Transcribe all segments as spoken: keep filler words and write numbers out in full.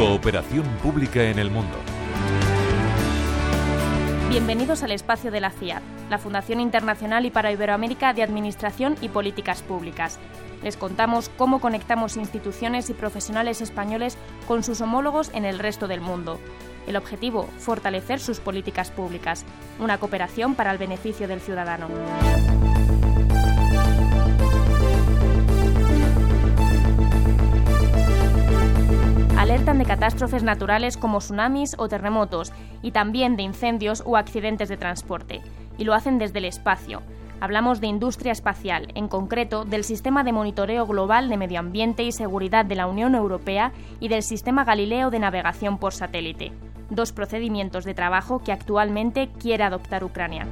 Cooperación pública en el mundo. Bienvenidos al espacio de la FIAP, la Fundación Internacional y para Iberoamérica de Administración y Políticas Públicas. Les contamos cómo conectamos instituciones y profesionales españoles con sus homólogos en el resto del mundo. El objetivo, fortalecer sus políticas públicas, una cooperación para el beneficio del ciudadano. Alertan de catástrofes naturales como tsunamis o terremotos y también de incendios o accidentes de transporte. Y lo hacen desde el espacio. Hablamos de industria espacial, en concreto del Sistema de Monitoreo Global de Medio Ambiente y Seguridad de la Unión Europea y del Sistema Galileo de Navegación por Satélite. Dos procedimientos de trabajo que actualmente quiere adoptar Ucrania.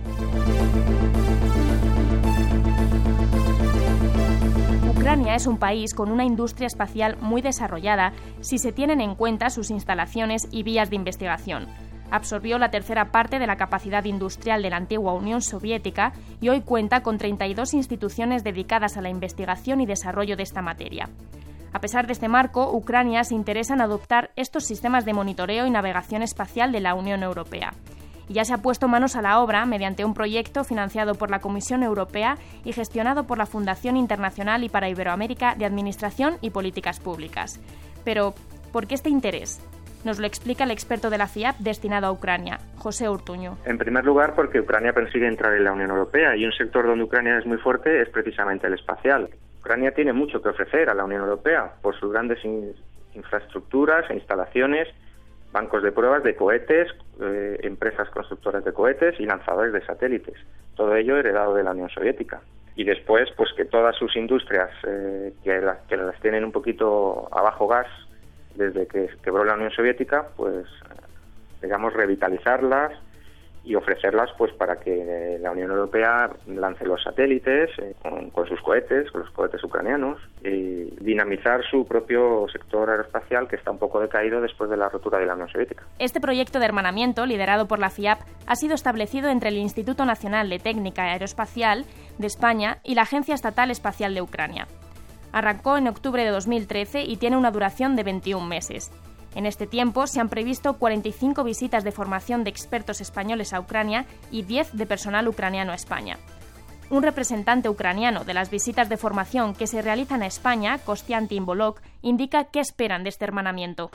Ucrania es un país con una industria espacial muy desarrollada si se tienen en cuenta sus instalaciones y vías de investigación. Absorbió la tercera parte de la capacidad industrial de la antigua Unión Soviética y hoy cuenta con treinta y dos instituciones dedicadas a la investigación y desarrollo de esta materia. A pesar de este marco, Ucrania se interesa en adoptar estos sistemas de monitoreo y navegación espacial de la Unión Europea. Y ya se ha puesto manos a la obra mediante un proyecto financiado por la Comisión Europea y gestionado por la Fundación Internacional y para Iberoamérica de Administración y Políticas Públicas. Pero, ¿por qué este interés? Nos lo explica el experto de la FIAP destinado a Ucrania, José Urtuño. En primer lugar, porque Ucrania persigue entrar en la Unión Europea y un sector donde Ucrania es muy fuerte es precisamente el espacial. Ucrania tiene mucho que ofrecer a la Unión Europea por sus grandes in- infraestructuras e instalaciones, bancos de pruebas de cohetes, eh, empresas constructoras de cohetes y lanzadores de satélites. Todo ello heredado de la Unión Soviética. Y después, pues que todas sus industrias, eh, que, las, que las tienen un poquito a bajo gas desde que quebró la Unión Soviética, pues digamos revitalizarlas y ofrecerlas pues para que la Unión Europea lance los satélites eh, con, con sus cohetes, con los cohetes ucranianos, y dinamizar su propio sector aeroespacial que está un poco decaído después de la rotura de la Unión Soviética. Este proyecto de hermanamiento, liderado por la FIAP, ha sido establecido entre el Instituto Nacional de Técnica Aeroespacial de España y la Agencia Estatal Espacial de Ucrania. Arrancó en octubre de dos mil trece y tiene una duración de veintiún meses. En este tiempo se han previsto cuarenta y cinco visitas de formación de expertos españoles a Ucrania y diez de personal ucraniano a España. Un representante ucraniano de las visitas de formación que se realizan a España, Kostiantin Bolok, indica qué esperan de este hermanamiento.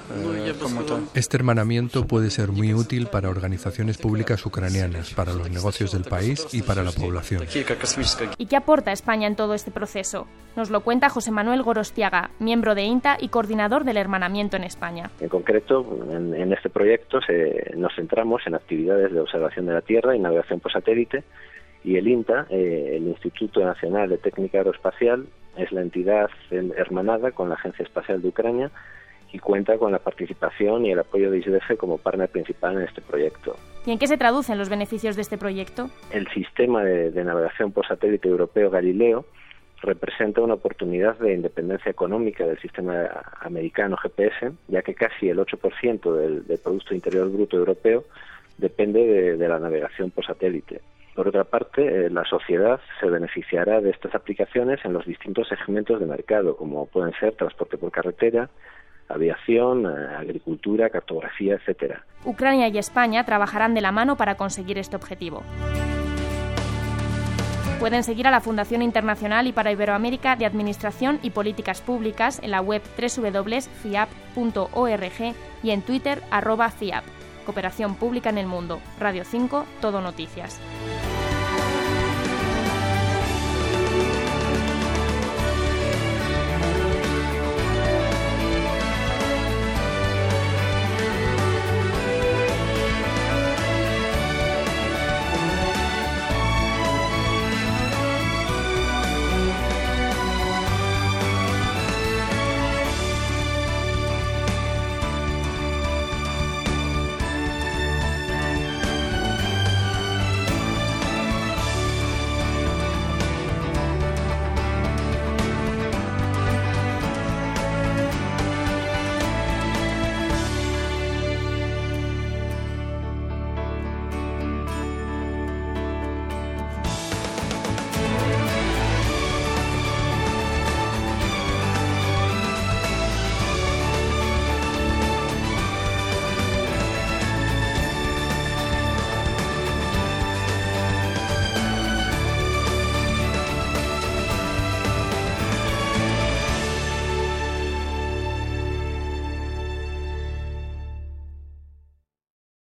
Este hermanamiento puede ser muy útil para organizaciones públicas ucranianas, para los negocios del país y para la población. ¿Y qué aporta España en todo este proceso? Nos lo cuenta José Manuel Gorostiaga, miembro de INTA y coordinador del hermanamiento en España. En concreto, en, en este proyecto se, nos centramos en actividades de observación de la Tierra y navegación por satélite. Y el INTA, eh, el Instituto Nacional de Técnica Aeroespacial, es la entidad hermanada con la Agencia Espacial de Ucrania y cuenta con la participación y el apoyo de I S D F como partner principal en este proyecto. ¿Y en qué se traducen los beneficios de este proyecto? El sistema de, de navegación por satélite europeo Galileo representa una oportunidad de independencia económica del sistema americano G P S, ya que casi el ocho por ciento del, del Producto Interior Bruto europeo depende de, de la navegación por satélite. Por otra parte, eh, la sociedad se beneficiará de estas aplicaciones en los distintos segmentos de mercado, como pueden ser transporte por carretera, aviación, eh, agricultura, cartografía, etcétera. Ucrania y España trabajarán de la mano para conseguir este objetivo. Pueden seguir a la Fundación Internacional y para Iberoamérica de Administración y Políticas Públicas en la web doble u doble u doble u punto fiap punto org y en Twitter arroba fiap. Cooperación Pública en el Mundo. Radio cinco, Todo Noticias.